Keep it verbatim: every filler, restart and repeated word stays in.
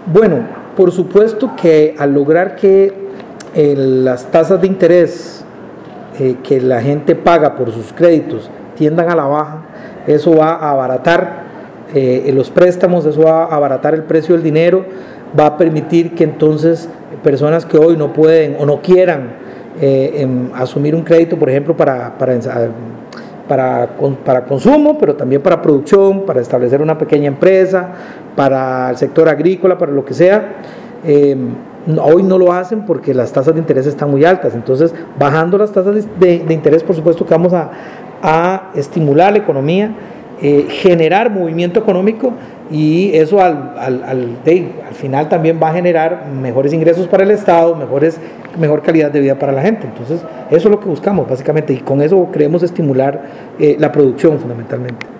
Bueno, por supuesto que al lograr que eh, las tasas de interés eh, que la gente paga por sus créditos tiendan a la baja, eso va a abaratar eh, los préstamos, eso va a abaratar el precio del dinero, va a permitir que entonces personas que hoy no pueden o no quieran eh, em, asumir un crédito, por ejemplo, para, para, para, para consumo, pero también para producción, para establecer una pequeña empresa, para el sector agrícola, para lo que sea, eh, hoy no lo hacen porque las tasas de interés están muy altas. Entonces, bajando las tasas de, de, de interés, por supuesto que vamos a, a estimular la economía, eh, generar movimiento económico, y eso al, al, al, de, al final también va a generar mejores ingresos para el Estado, mejores, mejor calidad de vida para la gente. Entonces, eso es lo que buscamos básicamente, y con eso queremos estimular eh, la producción fundamentalmente.